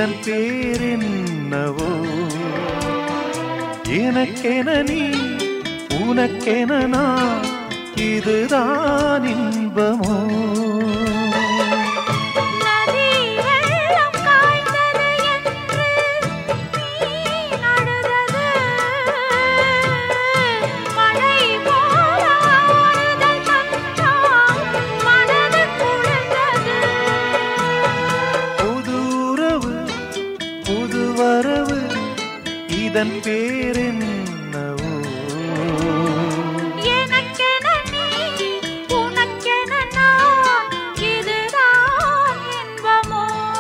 இதன் பேரென்னவோ எனக்கென நீ உனக்கென நான் இதுதான் இன்பமோ இதன் பேரென்னவோ எனக்கென நீ உனக்கென நான் இதுதான் இன்பமோ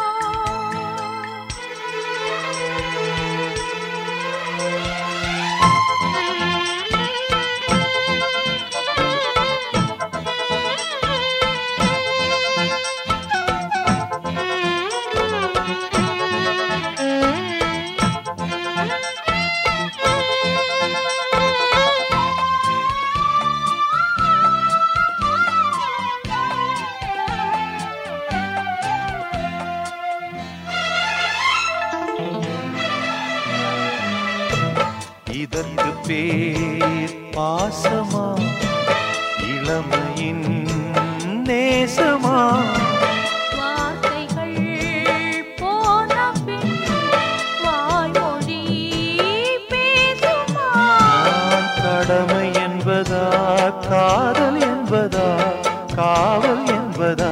இதற்கு பேர் பாசமா இளமையின் நேசமா வார்த்தைகள் போன பின் வாய்மொழி பேசுமா கடமை என்பதா காதல் என்பதா காவல் என்பதா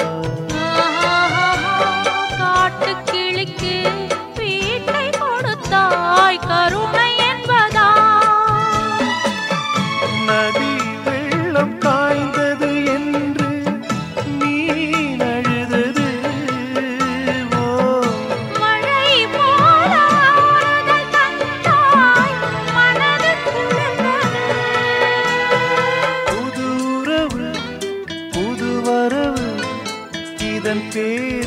காட்டுக்கிளிக்கு வீட்டை கொடுத்தாய் கருணை என்பதா நதி வெள்ளம் காய்ந்தது என்று நீ அழுதது மழை போல ஆறுதல் தந்தாய் மனது குளிர்ந்தது புது உறவு புது வரவு இதன் பேர்